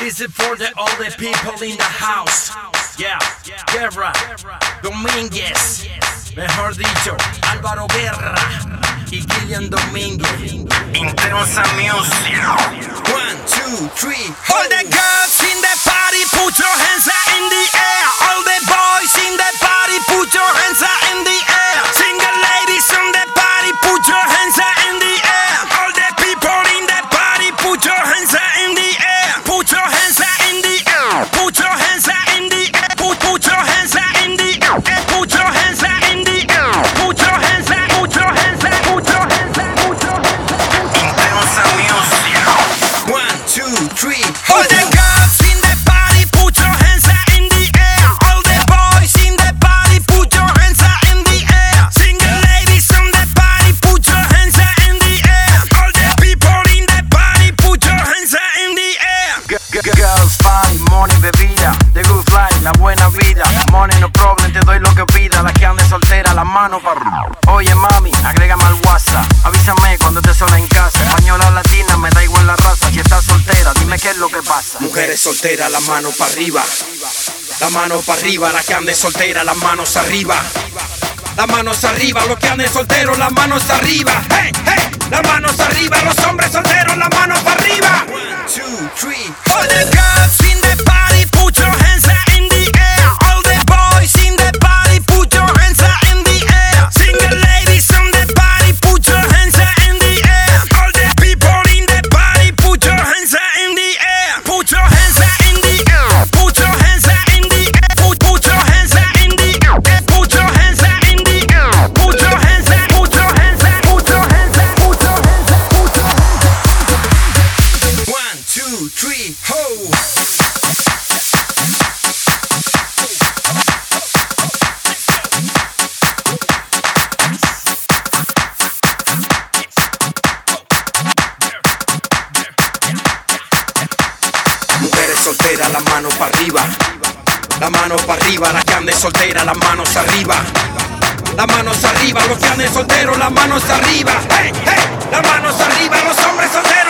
This is for all the people in the house. Yeah, Guerra, Domínguez, mejor dicho, Álvaro Guerra y Kilian Domínguez. Intensa Music. 1, 2, 3. All the girls in the party, put your hands in the air. All the boys in the party, put your hands in the air. Single ladies in the party, put your hands in the air. All the people in the party, put your hands in the air. Put your hands in the air. Put your hands in the air. Put your hands in the air. Put your hands in the air. Put your hands in. Put your hands in. Put your hands in. Put your hands in. Intensa Music. 1, 2, 3. All the girls in the party, put your hands in the air. All the boys in the party, put your hands in the air. Single ladies in the party, put your hands in the air. All the people in the party, put your hands in the air. Girls, party, money, bebida. The good life, la buena vida. Money, no problem, te doy lo que pida. La que ande soltera, la mano para arriba. Oye mami, agrégame al WhatsApp. Avísame cuando estés sola en casa. Española, latina, me da igual la raza. Si estás soltera, dime qué es lo que pasa. Mujeres solteras, la mano para arriba. La mano para arriba, la que ande soltera, las manos arriba. Las manos arriba, los que anden solteros, las manos arriba. Hey, hey, las manos arriba, los hombres solteros, las manos para arriba. 1, 2, 3. All the girls in the party, put your hands in the air. All the boys in the party, put your hands in the air. Single ladies in the party, put your hands in the air. All the people in the party, put your hands in the air. Put your hands in the air. Put your hands in the air. Put your hands in the air. Put your hands in the air. Put your hands in. Put your hands in. Put your hands in. Put your hands in. Put your hands in. 1, 2, 3, ho! Mujeres solteras, las manos para arriba. Las manos para arriba, las que anden solteras, las manos arriba. Las manos arriba, los que anden solteros, las manos arriba. Hey, hey, las manos arriba, los hombres solteros.